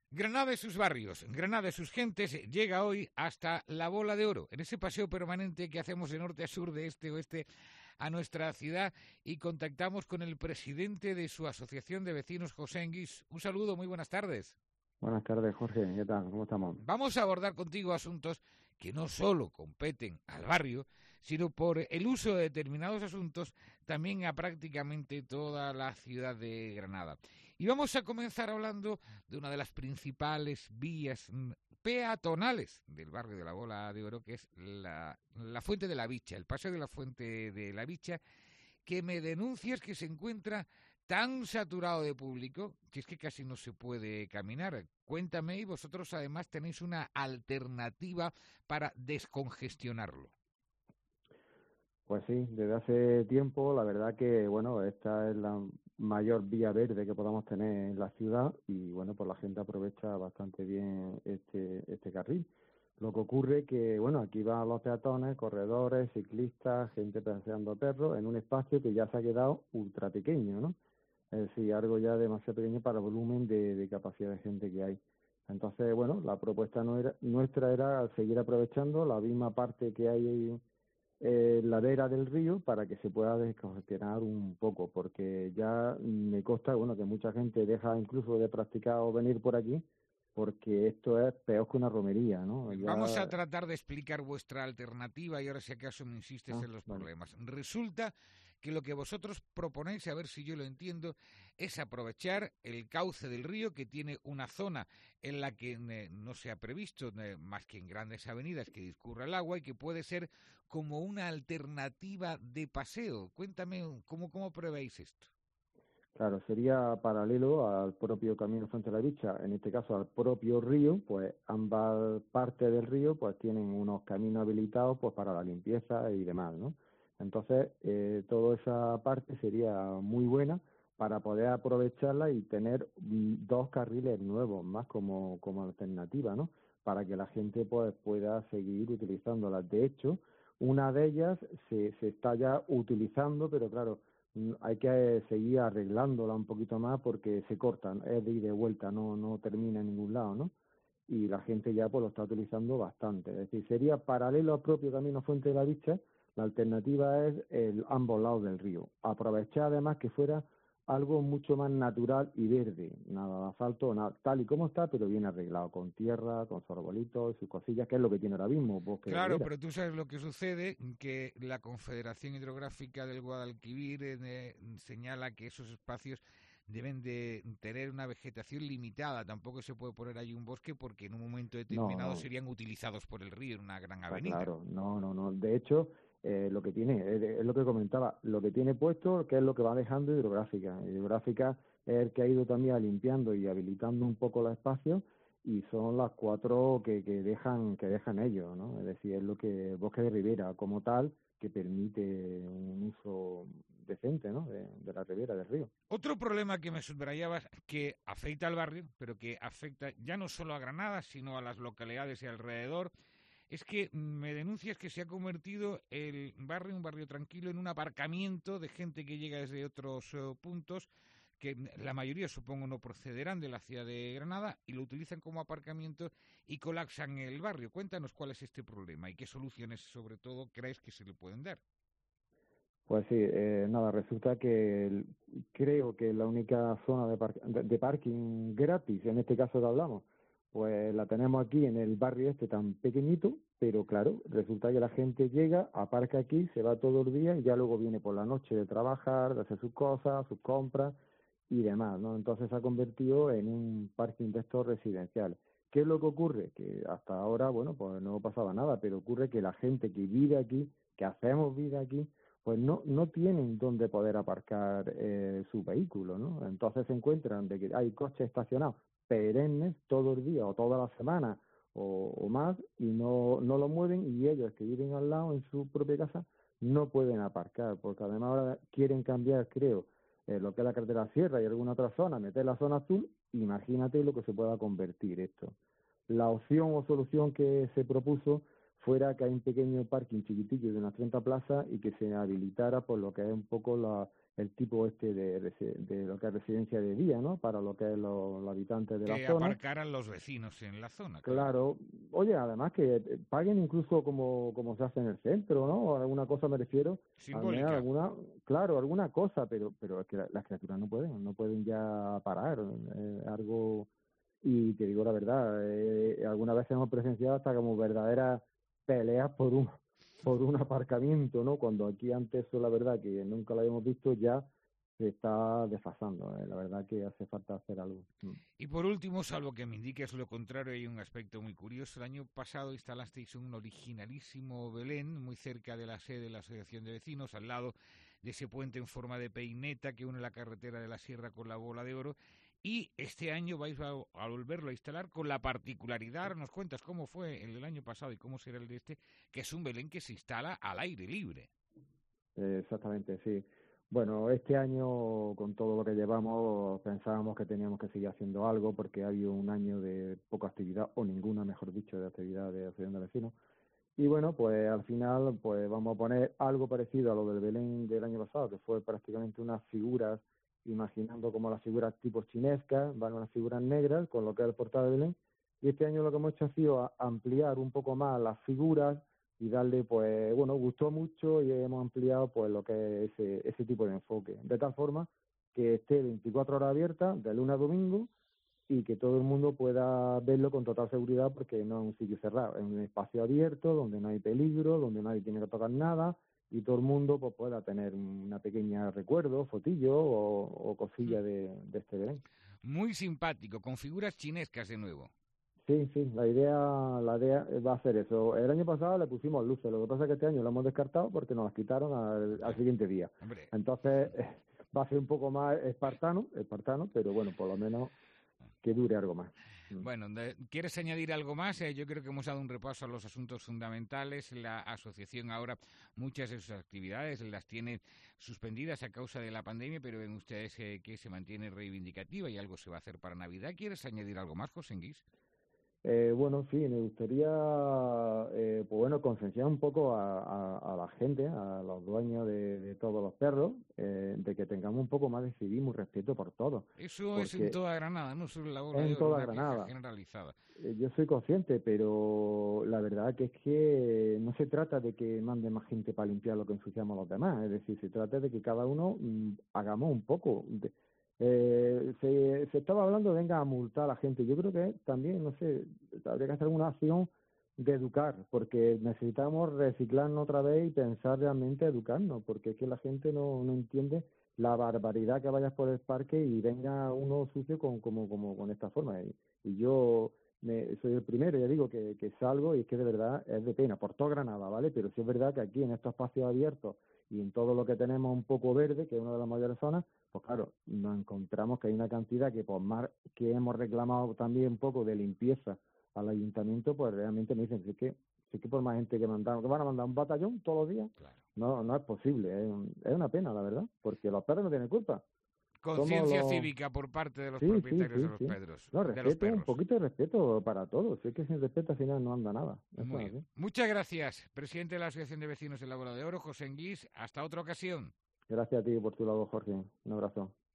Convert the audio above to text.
Granada y sus barrios, Granada y sus gentes, llega hoy hasta la Bola de Oro, en ese paseo permanente que hacemos de norte a sur, de este a oeste, a nuestra ciudad, y contactamos con el presidente de su asociación de vecinos, José Enguís. Un saludo, muy buenas tardes. Buenas tardes, Jorge. ¿Qué tal? ¿Cómo estamos? Vamos a abordar contigo asuntos que no solo competen al barrio, sino por el uso de determinados asuntos también a prácticamente toda la ciudad de Granada. Y vamos a comenzar hablando de una de las principales vías peatonales del barrio de la Bola de Oro, que es la Fuente de la Bicha, el paseo de la Fuente de la Bicha, que me denuncias que se encuentra tan saturado de público que es que casi no se puede caminar. Cuéntame, y vosotros además tenéis una alternativa para descongestionarlo. Pues sí, desde hace tiempo, la verdad que, bueno, esta es la mayor vía verde que podamos tener en la ciudad y, bueno, pues la gente aprovecha bastante bien este carril. Lo que ocurre que, bueno, aquí van los peatones, corredores, ciclistas, gente paseando perros en un espacio que ya se ha quedado ultra pequeño, ¿no? Es decir, algo ya demasiado pequeño para el volumen de capacidad de gente que hay. Entonces, bueno, la propuesta nuestra era seguir aprovechando la misma parte que hay ladera del río para que se pueda descongestionar un poco, porque ya me consta, bueno, que mucha gente deja incluso de practicar o venir por aquí, porque esto es peor que una romería, ¿no? Vamos a Ya... tratar de explicar vuestra alternativa y ahora si acaso me insistes en los Vale. problemas. Resulta que lo que vosotros proponéis, a ver si yo lo entiendo, es aprovechar el cauce del río, que tiene una zona en la que no se ha previsto más que en grandes avenidas que discurra el agua y que puede ser como una alternativa de paseo. Cuéntame cómo prevéis esto. Claro, sería paralelo al propio Camino Fuente de la Bicha, en este caso al propio río, pues ambas partes del río pues tienen unos caminos habilitados pues para la limpieza y demás, ¿no? Entonces, toda esa parte sería muy buena para poder aprovecharla y tener dos carriles nuevos más como alternativa, ¿no? Para que la gente pues pueda seguir utilizándolas. De hecho, una de ellas se está ya utilizando, pero claro, hay que seguir arreglándola un poquito más porque se cortan, es de ida y de vuelta, no termina en ningún lado, ¿no? Y la gente ya pues lo está utilizando bastante. Es decir, sería paralelo al propio Camino Fuente de la Bicha, la alternativa es ambos lados del río. Aprovechar además que fuera algo mucho más natural y verde, nada de asfalto, nada, tal y como está, pero bien arreglado, con tierra, con sus arbolitos, sus cosillas, que es lo que tiene ahora mismo, bosque de Claro, ribera. pero tú sabes lo que sucede, que la Confederación Hidrográfica del Guadalquivir señala que esos espacios deben de tener una vegetación limitada. Tampoco se puede poner ahí un bosque porque en un momento No, determinado no, serían utilizados por el río en una gran está avenida. claro, no. De hecho, lo que tiene, es lo que comentaba, lo que tiene puesto, que es lo que va dejando hidrográfica. Hidrográfica es el que ha ido también limpiando y habilitando un poco los espacios y son las cuatro que dejan ellos, ¿no? Es decir, es lo que Bosque de Ribera como tal que permite un uso decente, ¿no? De la ribera del río. Otro problema que me subrayabas, que afecta al barrio, pero que afecta ya no solo a Granada, sino a las localidades y alrededor, es que me denuncias que se ha convertido el barrio, un barrio tranquilo, en un aparcamiento de gente que llega desde otros puntos, que la mayoría supongo no procederán de la ciudad de Granada y lo utilizan como aparcamiento y colapsan el barrio. Cuéntanos cuál es este problema y qué soluciones sobre todo crees que se le pueden dar. Pues sí, nada, resulta que creo que la única zona de parking gratis, en este caso que hablamos, pues la tenemos aquí en el barrio este tan pequeñito, pero claro, resulta que la gente llega, aparca aquí, se va todo el día y ya luego viene por la noche de trabajar, de hacer sus cosas, sus compras y demás, ¿no? Entonces se ha convertido en un parking de estos residenciales. ¿Qué es lo que ocurre? Que hasta ahora, bueno, pues no pasaba nada, pero ocurre que la gente que vive aquí, que hacemos vida aquí, pues no tienen dónde poder aparcar su vehículo, ¿no? Entonces se encuentran de que hay coches estacionados perennes todo el día o toda la semana o más y no lo mueven y ellos que viven al lado en su propia casa no pueden aparcar porque además ahora quieren cambiar, creo, lo que es la carretera Sierra y alguna otra zona, meter la zona azul, imagínate lo que se pueda convertir esto. La opción o solución que se propuso fuera que hay un pequeño parking chiquitillo de unas 30 plazas y que se habilitara por lo que es un poco el tipo este de lo que es residencia de día, ¿no? Para lo que es los habitantes de la Que zona. aparcaran los vecinos en la zona, claro. Claro, oye, además que paguen incluso como se hace en el centro, ¿no? O alguna cosa me refiero, al menos Simbólica. alguna, claro, alguna cosa, pero es que las criaturas no pueden ya parar, algo, y te digo la verdad, algunas veces hemos presenciado hasta como verdaderas peleas por un aparcamiento, ¿no? Cuando aquí antes eso la verdad que nunca lo habíamos visto, ya se está desfasando, la verdad que hace falta hacer algo. Y por último, salvo que me indiques lo contrario, hay un aspecto muy curioso. El año pasado instalasteis un originalísimo Belén muy cerca de la sede de la Asociación de Vecinos, al lado de ese puente en forma de peineta que une la carretera de la Sierra con la Bola de Oro. Y este año vais a volverlo a instalar con la particularidad, nos cuentas cómo fue el del año pasado y cómo será el de este, que es un Belén que se instala al aire libre. Exactamente, sí. Bueno, este año, con todo lo que llevamos, pensábamos que teníamos que seguir haciendo algo porque ha habido un año de poca actividad, o ninguna, mejor dicho, de actividad de asociación de vecinos. Y bueno, pues al final pues vamos a poner algo parecido a lo del Belén del año pasado, que fue prácticamente unas figuras, imaginando como las figuras tipo chinescas, van unas figuras negras con lo que es el portal de Belén. Y este año lo que hemos hecho ha sido ampliar un poco más las figuras y darle, pues, bueno, gustó mucho y hemos ampliado pues lo que es ese tipo de enfoque, de tal forma que esté 24 horas abierta, de lunes a domingo, y que todo el mundo pueda verlo con total seguridad porque no es un sitio cerrado, es un espacio abierto donde no hay peligro, donde nadie tiene que tocar nada y todo el mundo pues pueda tener una pequeña recuerdo, fotillo o cosilla de este Belén. Muy simpático, con figuras chinescas de nuevo. Sí, la idea va a ser eso. El año pasado le pusimos luces, lo que pasa es que este año lo hemos descartado porque nos las quitaron al siguiente día. Hombre. Entonces va a ser un poco más espartano, pero bueno, por lo menos que dure algo más. Bueno, ¿quieres añadir algo más? Yo creo que hemos dado un repaso a los asuntos fundamentales. La asociación ahora muchas de sus actividades las tiene suspendidas a causa de la pandemia, pero ven ustedes que se mantiene reivindicativa y algo se va a hacer para Navidad. ¿Quieres añadir algo más, José Enguís? Bueno, sí, me gustaría, pues bueno, concienciar un poco a la gente, a los dueños de todos los perros, de que tengamos un poco más de civismo y respeto por todos. Eso es en toda Granada, no solo en la Bola Es de en Oro, toda una queja Granada. generalizada. Yo soy consciente, pero la verdad que es que no se trata de que mande más gente para limpiar lo que ensuciamos los demás, es decir, se trata de que cada uno hagamos un poco. Se estaba hablando, venga, a multar a la gente. Yo creo que también, no sé, habría que hacer una acción de educar, porque necesitamos reciclarnos otra vez y pensar realmente educarnos, porque es que la gente no entiende la barbaridad que vayas por el parque y venga uno sucio como con esta forma. Y yo soy el primero, ya digo, que salgo y es que de verdad es de pena, por toda Granada, ¿vale? Pero sí es verdad que aquí en estos espacios abiertos y en todo lo que tenemos un poco verde, que es una de las mayores zonas, pues claro, nos encontramos que hay una cantidad que por más que hemos reclamado también un poco de limpieza al ayuntamiento, pues realmente me dicen, si es que por más gente que mandaron, que van a mandar un batallón todos los días, Claro. no es posible, es una pena, la verdad, porque los perros no tienen culpa. Conciencia cívica por parte de los Sí, propietarios de los perros. No, De los respeto, un perros. poquito de respeto para todos. Si es que sin respeto al final no anda nada. Muy bien. Muchas gracias, presidente de la Asociación de Vecinos de la Bola de Oro, José Enguís. Hasta otra ocasión. Gracias a ti por tu lado, Jorge. Un abrazo.